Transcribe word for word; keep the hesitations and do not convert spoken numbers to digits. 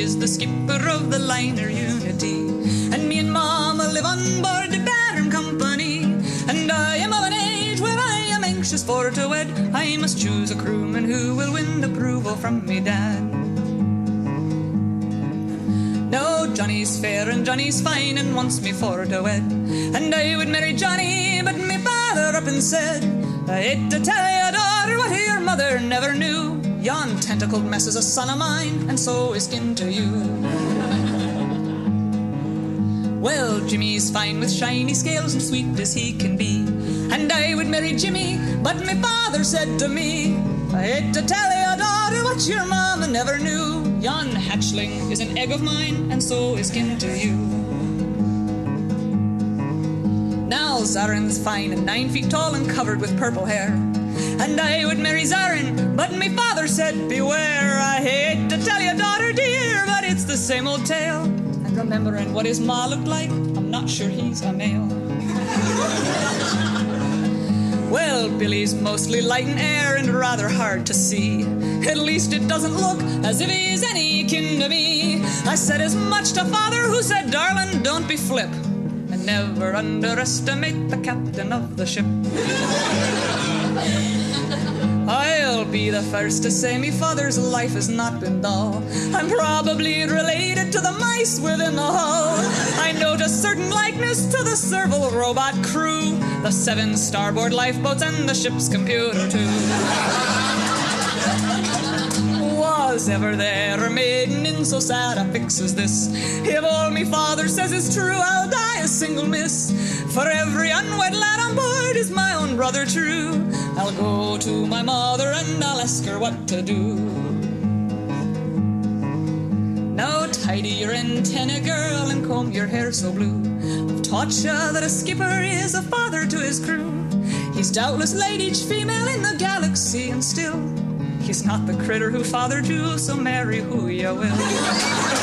is the skipper of the liner Unity, and me and Mama live on board the Baron Company, and I am of an age where I am anxious for to wed. I must choose a crewman who will win approval from me dad. Now Johnny's fair and Johnny's fine and wants me for to wed, and I would marry Johnny, but me father up and said, I hate to tell you, daughter, what your mother never knew. Yon tentacled mess is a son of mine, and so is kin to you. Well, Jimmy's fine with shiny scales and sweet as he can be, and I would marry Jimmy, but me father said to me, I hate to tell you, daughter, what your mama never knew. Yon hatchling is an egg of mine, and so is kin to you. Now Zarin's fine and nine feet tall and covered with purple hair, and I would marry Zarin, but me father said, beware. I hate to tell you, daughter dear, but it's the same old tale. And remembering what his ma looked like, I'm not sure he's a male. Well, Billy's mostly light in air and rather hard to see. At least it doesn't look as if he's any kin to me. I said as much to father, who said, darling, don't be flip, and never underestimate the captain of the ship. I'll be the first to say me father's life has not been dull. I'm probably related to the mice within the hull. I note a certain likeness to the Serval robot crew, the seven starboard lifeboats and the ship's computer too. Was ever there a maiden in so sad a fix as this? If all me father says is true, I'll die a single miss. For every unwed lad on board is my own brother true. I'll go to my mother and I'll ask her what to do. Now tidy your antenna, girl, and comb your hair so blue. I've taught ya that a skipper is a father to his crew. He's doubtless laid each female in the galaxy, and still he's not the critter who fathered you, so marry who ya will.